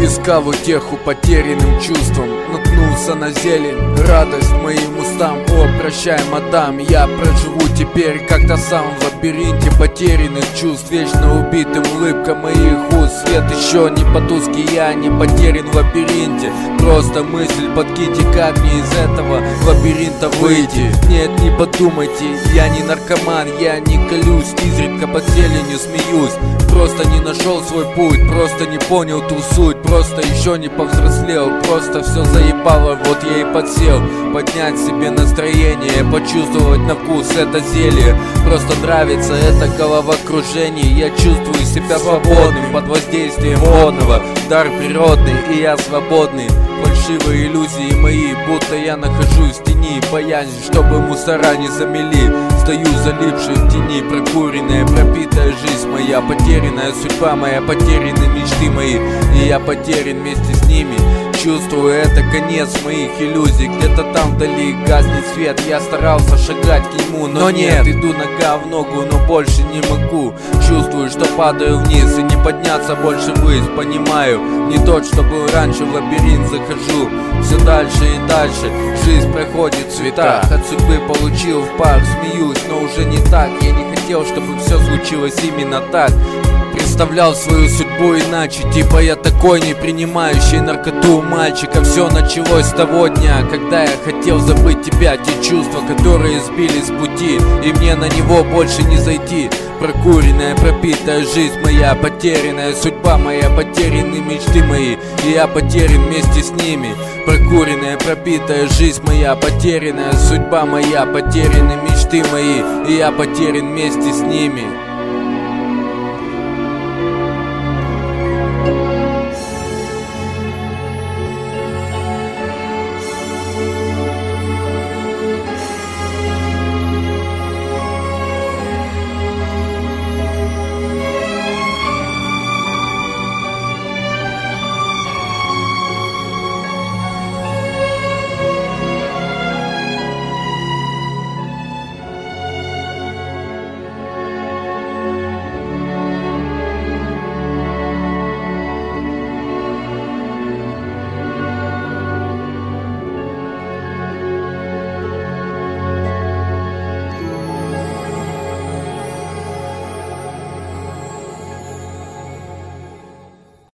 Искал утеху потерянным чувством, наткнулся на зелень, радость моим устам. О, прощай, мадам, я проживу теперь как-то сам в лабиринте потерянных чувств, вечно убитым улыбка моих уст. Свет еще не потуский, я не потерян в лабиринте. Просто мысль подкиньте, как мне из этого лабиринта выйти. Нет, не подумайте, я не наркоман, я не колюсь, изредка под зеленью смеюсь. Просто не нашел свой путь, просто не понял ту суть, просто еще не повзрослел, просто все заебало, вот я и подсел. Поднять себе настроение, почувствовать на вкус это зелье. Просто нравится это головокружение, я чувствую себя свободным под воздействием водного. Дар природный, и я свободный. Фальшивые иллюзии мои, будто я нахожусь в тени, боязнь, чтобы мусора не замели. Стою залипший в тени, прокуренная, пропитая жизнь моя, потерянная судьба моя, потеряны мечты мои, и я потерян вместе с ними. Чувствую, это конец моих иллюзий. Где-то там вдали гаснет свет. Я старался шагать к нему, но нет. Иду нога в ногу, но больше не могу. Чувствую, что падаю вниз и не подняться больше ввысь. Понимаю, не тот, что был раньше, в лабиринт захожу. Все дальше и дальше, жизнь проходит в цветах. От судьбы получил в пар, смеюсь, но уже не так. Я не хотел, чтобы все случилось именно так. Представлял свою судьбу иначе, типа я такой не принимающий наркоту мальчика. Все началось с того дня, когда я хотел забыть тебя, те чувства, которые сбили с пути, и мне на него больше не зайти. Прокуренная, пропитая жизнь моя, потерянная судьба моя, потеряны мечты мои, и я потерян вместе с ними. Прокуренная, пропитая жизнь моя, потерянная судьба моя, потеряны мечты мои, и я потерян вместе с ними.